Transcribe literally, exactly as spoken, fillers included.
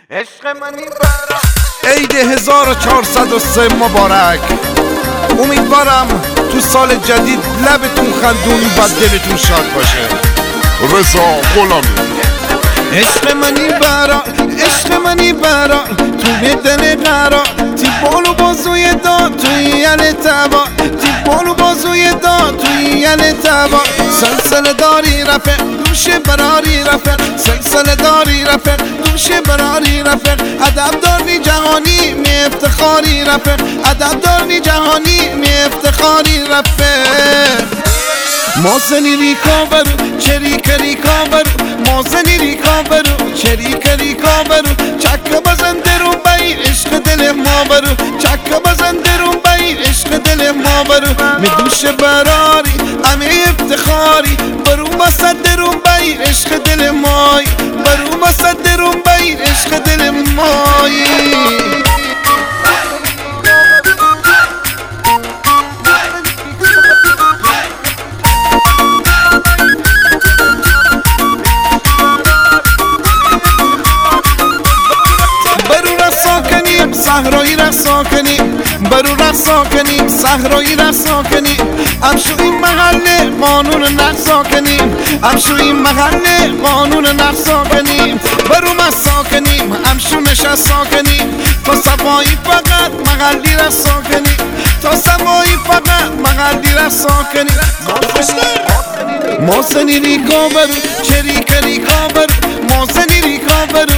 عشق منی برا عید هزار و چهارصد و سه مبارک. امیدوارم تو سال جدید لبتون خندون و دلتون شاد باشه. رضا غلامی. عشق منی برا عشق منی برا تو به دل قرار تی بالو بازوی دا توی یل تبا تی بالو بازوی دا توی یل تبا سلسله داری رفق دوشه براری رفق سلسله داری رفق دوشه براری رفق ادب داری جهانی می افتخاری رفق ادب داری جهانی می افتخاری رفق موزنی ریکا برو چریک ریکا برو موزنی ریکا برو چریک ریکا برو چک بزن درون بای عشق دل ما برو چک بزن درون بای عشق دل ما برو می دوش براری همه افتخاری برو مسد درون بای عشق دل مای برو مسد درون بای عشق دل مای. صحرایی رقصا کنیم برو رقصا کنیم صحرایی رقصا کنیم امشو این محله قانون نقصا کنیم امشو این محله قانون نقصا کنیم برو مسا کنیم امشو نشستا کنیم تا سبایی فقط محلی رقصا کنیم تا سبایی فقط محلی رقصا کنیم. موزنی ریکا برو چریک ریکا برو موزنی ریکا برو